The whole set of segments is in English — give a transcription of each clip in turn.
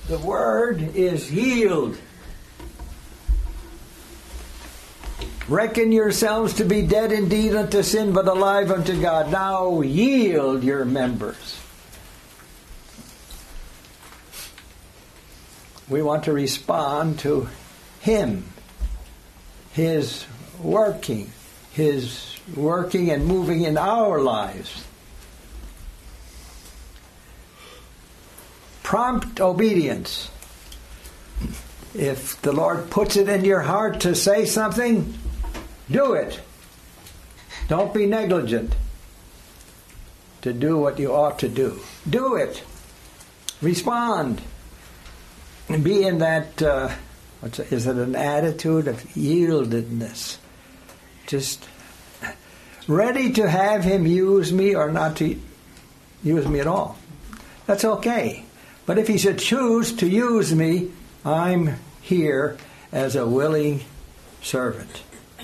The word is yield. Reckon yourselves to be dead indeed unto sin, but alive unto God. Now yield your members. We want to respond to Him, His working and moving in our lives. Prompt obedience. If the Lord puts it in your heart to say something, do it. Don't be negligent to do what you ought to do. Do it. Respond. And be in that, is it an attitude of yieldedness? Just ready to have Him use me or not to use me at all. That's okay. But if He should choose to use me, I'm here as a willing servant.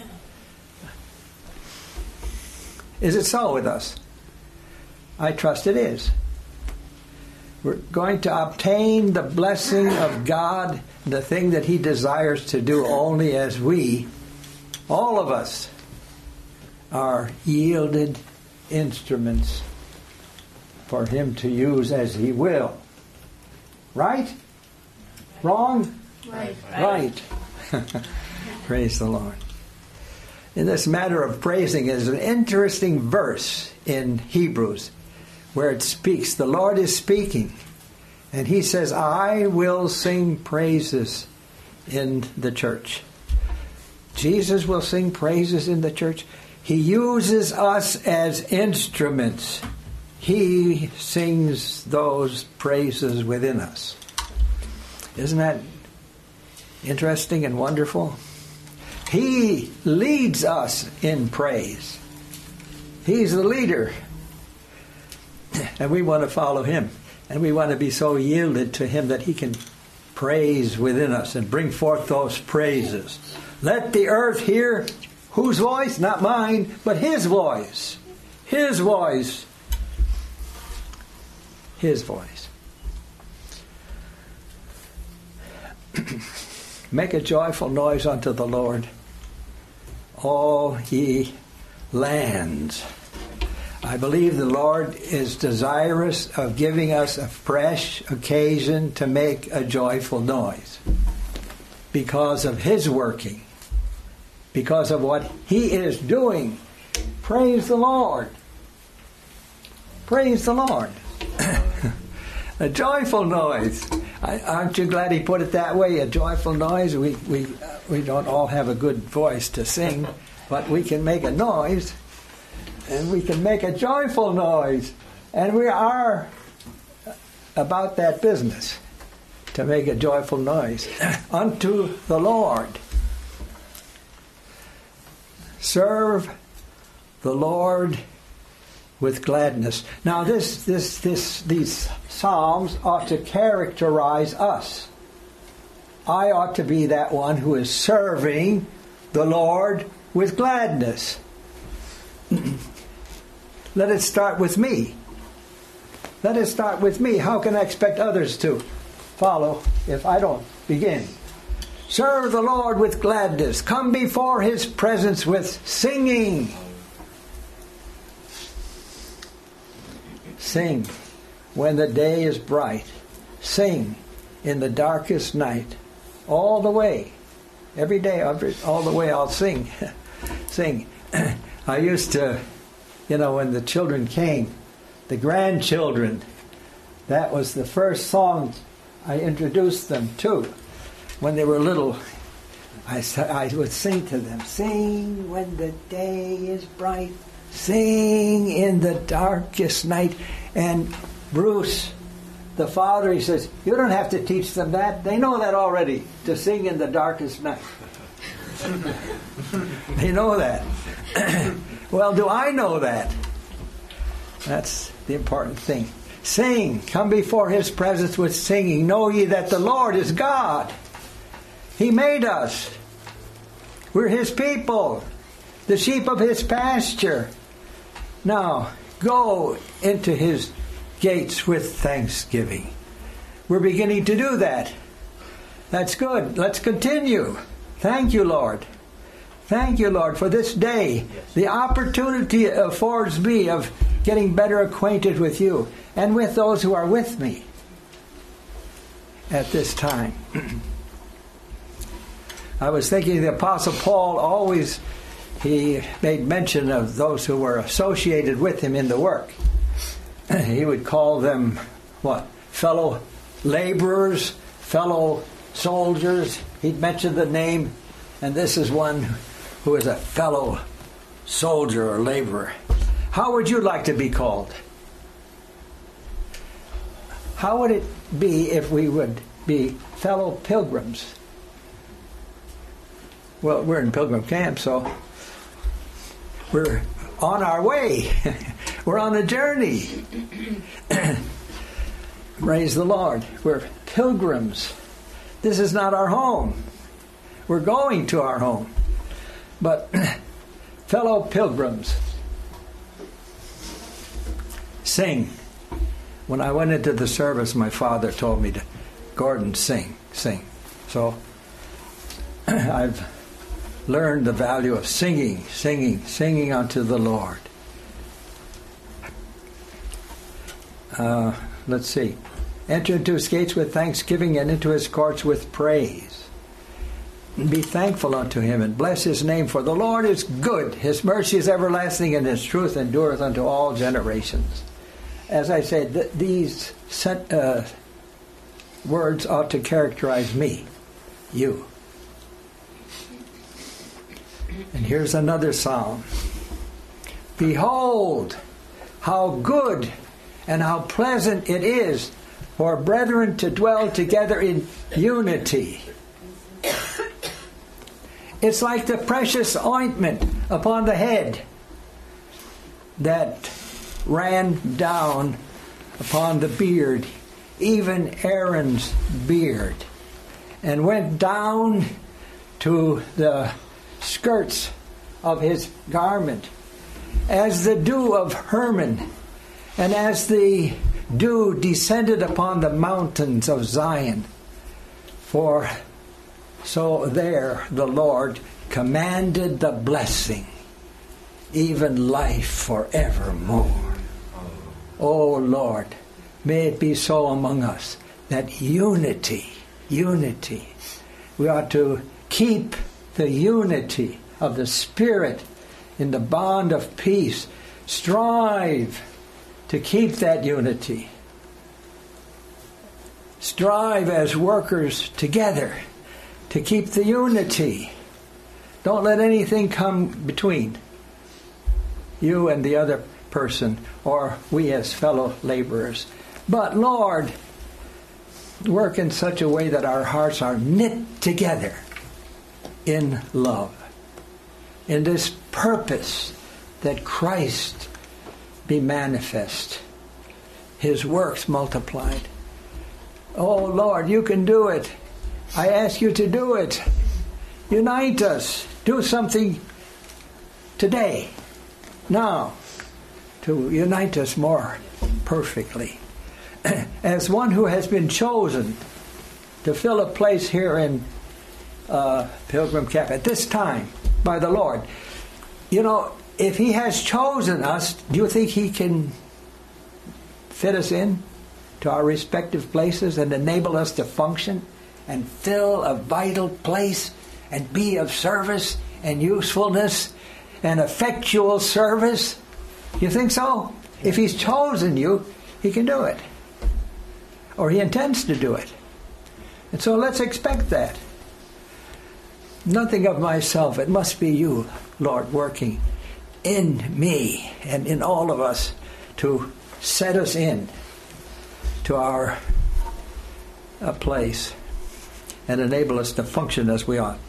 Is it so with us? I trust it is. We're going to obtain the blessing of God, the thing that He desires to do, only as we, all of us, are yielded instruments for Him to use as He will. Right? Wrong? Right. Praise the Lord. In this matter of praising is an interesting verse in Hebrews where it speaks. The Lord is speaking, and He says, I will sing praises in the church. Jesus will sing praises in the church. He uses us as instruments. He sings those praises within us. Isn't that interesting and wonderful? He leads us in praise. He's the leader. And we want to follow Him. And we want to be so yielded to Him that He can praise within us and bring forth those praises. Let the earth hear whose voice? Not mine, but His voice. His voice. His voice. Make a joyful noise unto the Lord, all ye lands. I believe the Lord is desirous of giving us a fresh occasion to make a joyful noise because of His working, because of what He is doing. Praise the Lord. Praise the Lord. A joyful noise. Aren't you glad He put it that way? A joyful noise. We don't all have a good voice to sing, but we can make a noise, and we can make a joyful noise, and we are about that business, to make a joyful noise unto the Lord. Serve the Lord with gladness. Now, these Psalms ought to characterize us. I ought to be that one who is serving the Lord with gladness. Let it start with me. Let it start with me. How can I expect others to follow if I don't begin? Serve the Lord with gladness. Come before His presence with singing. Sing when the day is bright. Sing in the darkest night. All the way. Every day, all the way I'll sing. Sing. I used to, when the children came, the grandchildren, that was the first song I introduced them to. When they were little, I would sing to them, sing when the day is bright. Sing in the darkest night. And Bruce, the father, he says, you don't have to teach them that. They know that already, to sing in the darkest night. They know that. Well, do I know that? That's the important thing. Sing. Come before His presence with singing. Know ye that the Lord is God. He made us. We're His people. The sheep of His pasture. Now, go into His gates with thanksgiving. We're beginning to do that. That's good. Let's continue. Thank you, Lord. Thank you, Lord, for this day. Yes. The opportunity it affords me of getting better acquainted with you and with those who are with me at this time. I was thinking the Apostle Paul he made mention of those who were associated with him in the work. He would call them, what? Fellow laborers, fellow soldiers. He'd mention the name, and this is one who is a fellow soldier or laborer. How would you like to be called? How would it be if we would be fellow pilgrims? Well, we're in pilgrim camp, so we're on our way. We're on a journey. Praise the Lord. We're pilgrims. This is not our home. We're going to our home. But fellow pilgrims, sing. When I went into the service, my father told me to, Gordon, sing. So I've learned the value of singing unto the Lord. Let's see. Enter into his gates with thanksgiving and into his courts with praise. Be thankful unto him and bless his name, for the Lord is good. His mercy is everlasting, and his truth endureth unto all generations. As I said, these words ought to characterize me, you. And here's another psalm. Behold, how good and how pleasant it is for brethren to dwell together in unity. It's like the precious ointment upon the head that ran down upon the beard, even Aaron's beard, and went down to the skirts of his garment, as the dew of Hermon, and as the dew descended upon the mountains of Zion. For so there the Lord commanded the blessing, even life forevermore. Oh Lord, may it be so among us that unity, we ought to keep the unity of the Spirit in the bond of peace. Strive to keep that unity. Strive as workers together to keep the unity. Don't let anything come between you and the other person, or we as fellow laborers. But Lord, work in such a way that our hearts are knit together in love, in this purpose that Christ be manifest, his works multiplied. Oh Lord, you can do it. I ask you to do it. Unite us. Do something today, now, to unite us more perfectly. As one who has been chosen to fill a place here in Pilgrim Camp at this time by the Lord. You know, if he has chosen us, do you think he can fit us in to our respective places and enable us to function and fill a vital place and be of service and usefulness and effectual service? You think so? If he's chosen you, he can do it. Or he intends to do it. And so let's expect that. Nothing of myself. It must be you, Lord, working in me and in all of us to set us in to our place and enable us to function as we ought.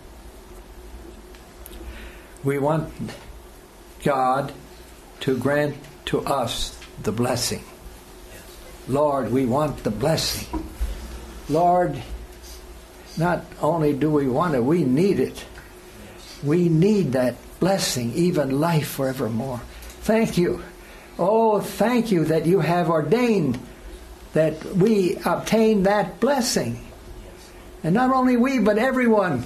We want God to grant to us the blessing. Lord, we want the blessing. Lord, not only do we want it, we need it. We need that blessing, even life forevermore. Thank you. Oh, thank you that you have ordained that we obtain that blessing. And not only we, but everyone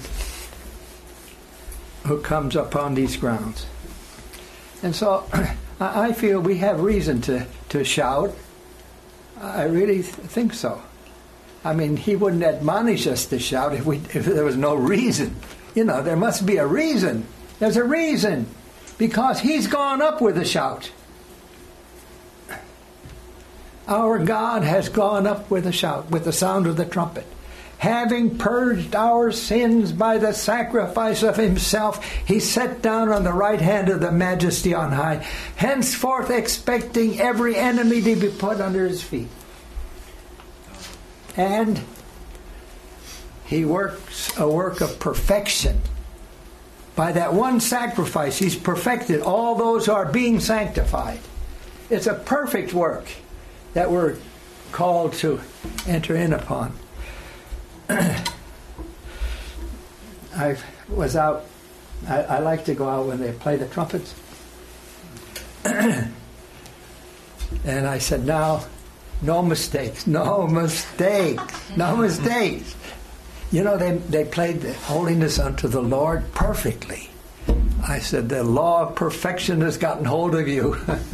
who comes upon these grounds. And so I feel we have reason to shout. I really think so. I mean, he wouldn't admonish us to shout if there was no reason. You know, there must be a reason. There's a reason. Because he's gone up with a shout. Our God has gone up with a shout, with the sound of the trumpet. Having purged our sins by the sacrifice of himself, he sat down on the right hand of the Majesty on high, henceforth expecting every enemy to be put under his feet. And he works a work of perfection. By that one sacrifice, he's perfected all those who are being sanctified. It's a perfect work that we're called to enter in upon. I was out, I like to go out when they play the trumpets. And I said, now, no mistakes, no mistakes, no mistakes. You know, they played the holiness unto the Lord perfectly. I said, the law of perfection has gotten hold of you.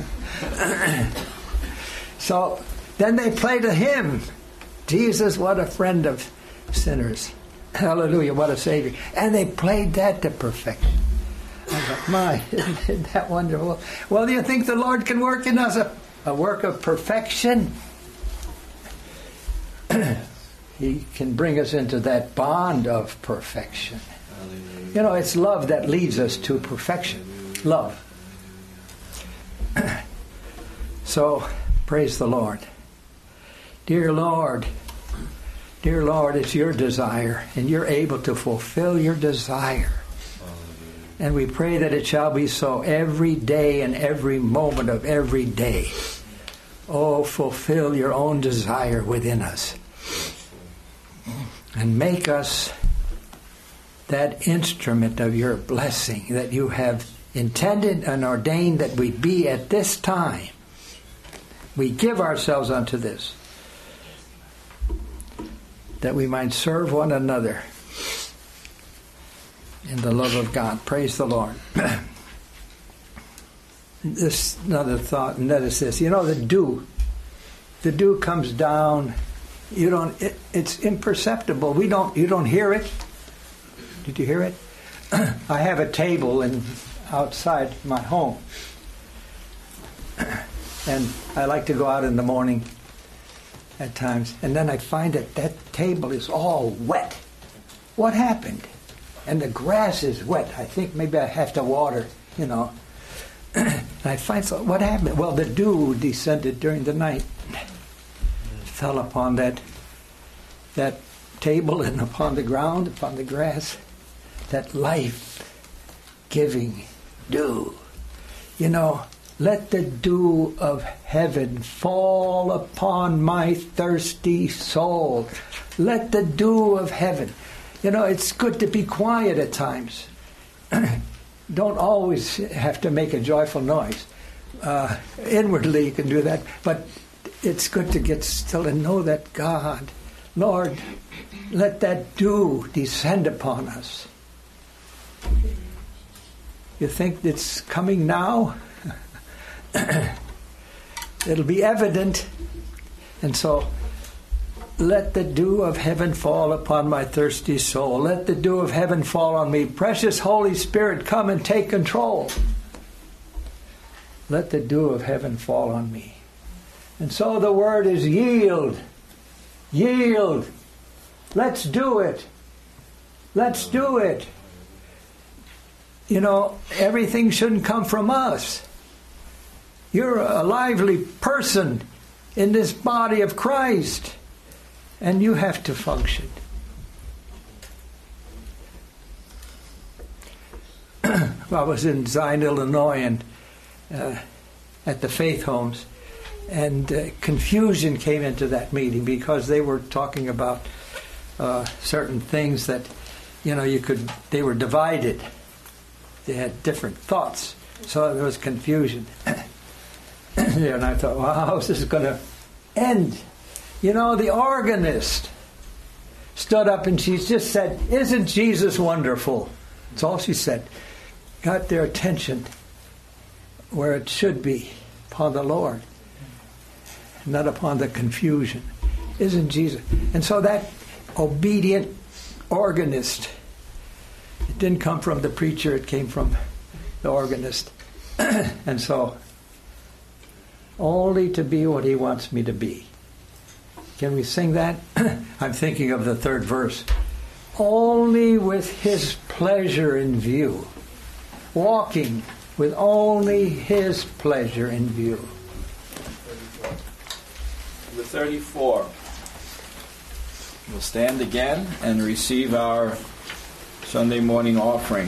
So then they played a hymn. Jesus, what a friend of sinners. Hallelujah, what a Savior. And they played that to perfection. I thought, my, isn't that wonderful? Well, do you think the Lord can work in us a work of perfection? He can bring us into that bond of perfection. Hallelujah. You know, it's love that leads us to perfection. Love. So, praise the Lord. Dear Lord, it's your desire, and you're able to fulfill your desire. And we pray that it shall be so every day and every moment of every day. Oh, fulfill your own desire within us. And make us that instrument of your blessing that you have intended and ordained that we be at this time. We give ourselves unto this, that we might serve one another in the love of God. Praise the Lord. This another thought, and that is this. You know, the dew comes down. It's imperceptible. You don't hear it. Did you hear it? I have a table outside my home. And I like to go out in the morning at times. And then I find that table is all wet. What happened? And the grass is wet. I think maybe I have to water, you know. And I find, so what happened? Well, the dew descended during the night. Fell upon that table and upon the ground, upon the grass. That life-giving dew. You know, let the dew of heaven fall upon my thirsty soul. Let the dew of heaven. You know, it's good to be quiet at times. Don't always have to make a joyful noise. Inwardly you can do that, but it's good to get still and know that God, Lord, let that dew descend upon us. You think it's coming now? It'll be evident. And so, let the dew of heaven fall upon my thirsty soul. Let the dew of heaven fall on me. Precious Holy Spirit, come and take control. Let the dew of heaven fall on me. And so the word is yield. Yield. Let's do it. Let's do it. You know, everything shouldn't come from us. You're a lively person in this body of Christ, and you have to function. I was in Zion, Illinois, and at the Faith Homes, and confusion came into that meeting because they were talking about certain things that, you know, they were divided. They had different thoughts, so there was confusion. And I thought, well, how is this going to end? You know, the organist stood up and she just said, "Isn't Jesus wonderful?" That's all she said. Got their attention where it should be, upon the Lord, not upon the confusion. Isn't Jesus? And so that obedient organist, it didn't come from the preacher, it came from the organist. And so, only to be what he wants me to be. Can we sing that? I'm thinking of the third verse. Only with his pleasure in view. Walking with only his pleasure in view. Number 34. We'll stand again and receive our Sunday morning offering.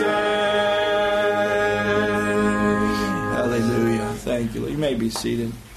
Be seated.